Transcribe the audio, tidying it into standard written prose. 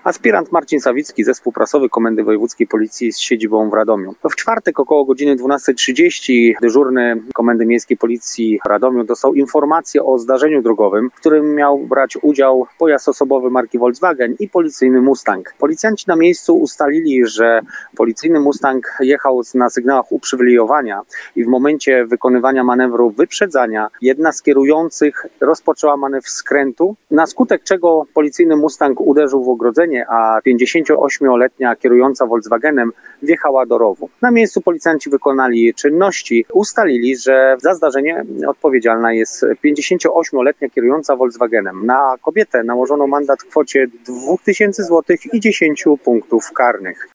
Aspirant Marcin Sawicki, zespół prasowy Komendy Wojewódzkiej Policji z siedzibą w Radomiu. W czwartek około godziny 12:30 dyżurny Komendy Miejskiej Policji w Radomiu dostał informację o zdarzeniu drogowym, w którym miał brać udział pojazd osobowy marki Volkswagen i policyjny Mustang. Policjanci na miejscu ustalili, że policyjny Mustang jechał na sygnałach uprzywilejowania i w momencie wykonywania manewru wyprzedzania jedna z kierujących rozpoczęła manewr skrętu, na skutek czego policyjny Mustang uderzył w ogrodzenie, a 58-letnia kierująca Volkswagenem wjechała do rowu. Na miejscu policjanci wykonali czynności, ustalili, że za zdarzenie odpowiedzialna jest 58-letnia kierująca Volkswagenem. Na kobietę nałożono mandat w kwocie 2000 zł i 10 punktów karnych.